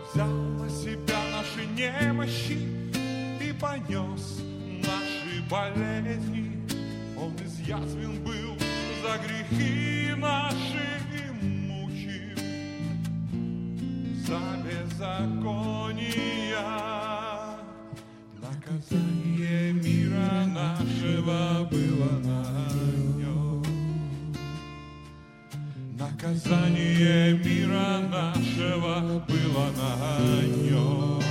взял на себя наши немощи и понес наши болезни. Он изъязвен был за грехи наши и мучим за беззакония. Наказание мира нашего было на нем. Наказание мира нашего было на нем.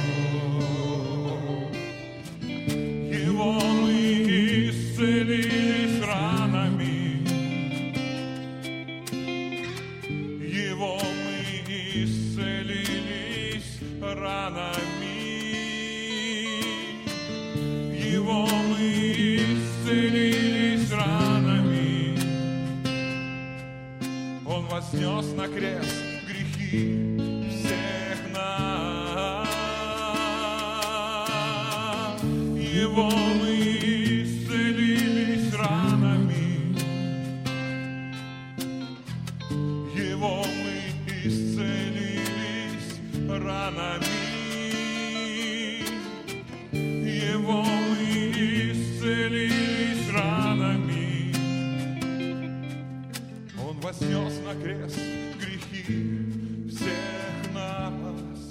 Его мы исцелились ранами. Его мы исцелились ранами. Его мы исцелились ранами. Он вознес на крест грехи всех нас. Его мы исцелились ранами. Его мы исцелились ранами. Его мы исцелились ранами. Он вознес на крест грехи всех нас.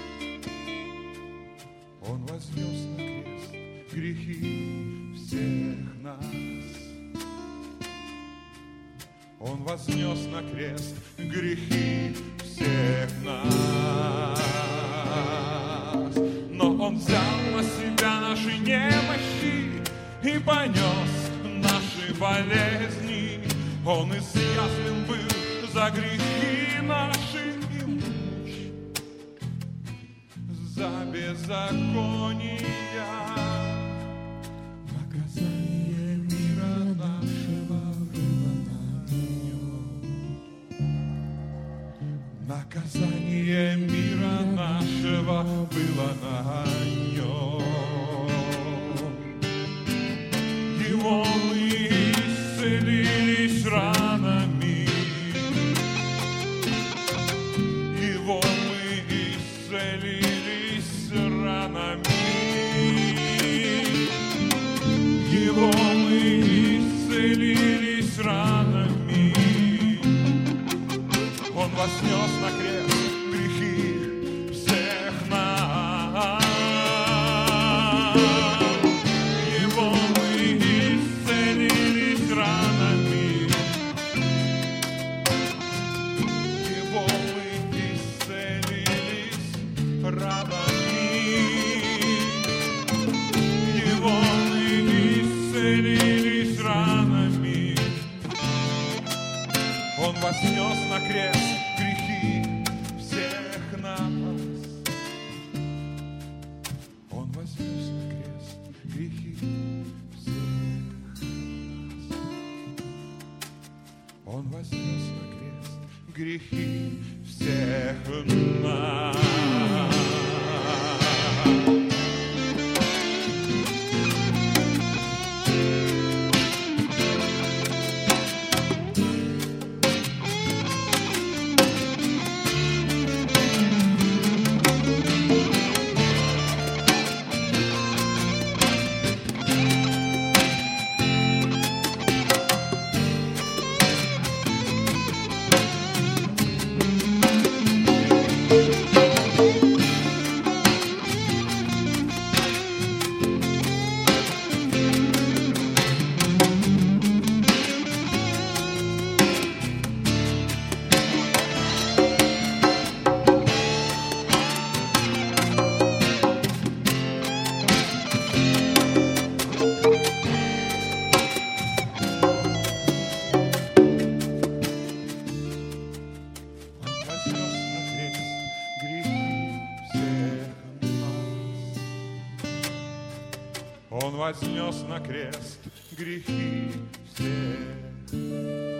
Он вознес на крест грехи всех нас. Он вознес на крест грехи всех нас. Но Он взял на себя наши немощи и понес наши болезни. Он изъязвен был за грехи наши и мучим за беззакония. Наказание мира нашего было на нем. Наказание мира нашего было на нем. Его мы исцелились ранами. Его мы исцелились ранами. Его мы исцелились ранами. Он вознес на крест грехи всех нас. Его мы исцелились ранами. Его мы исцелились ранами. Его мы исцелились ранами. Он вознес на крест грехи всех нас. Он вознес на крест грехи всех нас. Он вознес на крест грехи всех нас. Он вознес на крест грехи всех.